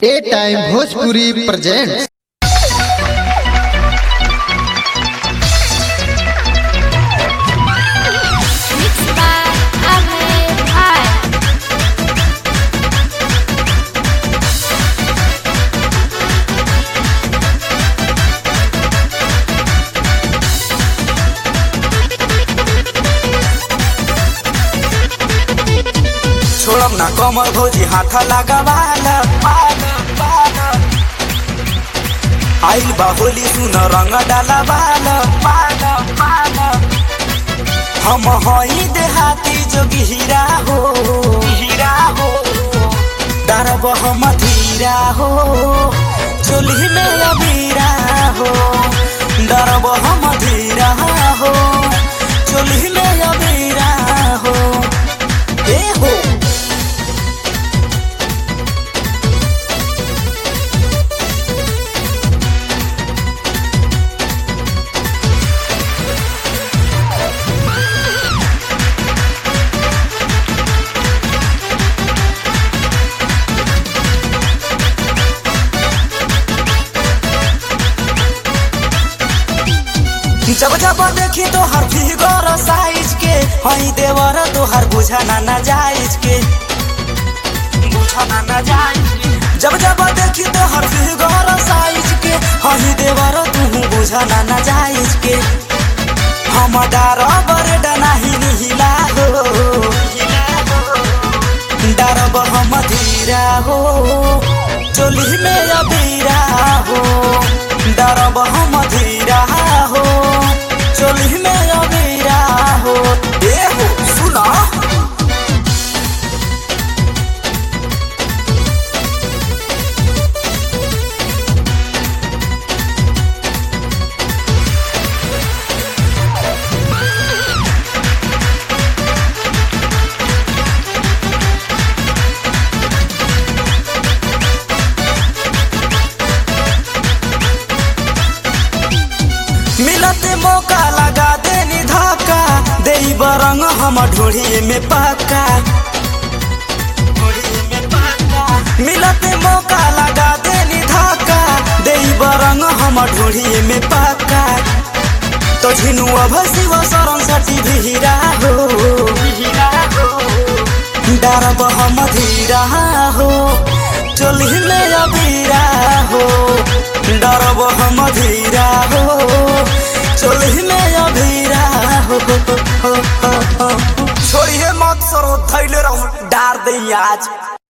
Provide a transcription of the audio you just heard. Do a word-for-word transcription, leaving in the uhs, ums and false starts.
ए time Bhojpuri present. छोड़म ना कमर भौजी हाथ लगावाल आइल बा होली सुन रंग डालवाल हम हई देहाती जोगी हीरा हो हीरा हो डरब हम धीरा हो चोली में अबीरा हो डरब हम धीरा हो चोली में अबीरा हो ए हो जब जब देखी तो हर फिगर साइज के हई देवर तो हर बुझाना ना जायज के बुझाना ना जायज के जब जब देखी तो हर फिगर साइज के हई देवर तू बुझाना ना जायज के हम डरब नहीं निहिला हो डरब हम धीरा हो चोली में अबीरा हो डरब हम धीरा हो चोली में अबीरा हो ए हो सुना मिलते मौका लगा देनी धक्का दे बरंग हम ढोढ़िए में पक्का मिलते मौका लगा देनी धक्का दे बरंग हम ढोढ़िए में पक्का तो झिनु अब शिव शरण सटी भीरा हो डरब हम धीरा हो चोली में अबीरा हो डरब हम धीरा हो चोली में अबीरा हो छोड़िए मत सरो धैले रहूं डार दे आज।